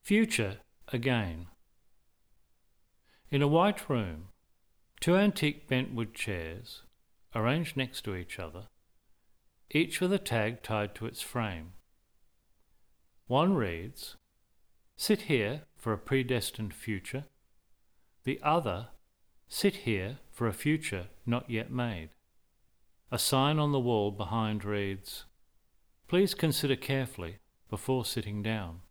Future again. In a white room, two antique bentwood chairs, arranged next to each other, each with a tag tied to its frame. One reads, "Sit here for a predestined future." The other, "Sit here for a future not yet made." A sign on the wall behind reads, "Please consider carefully before sitting down."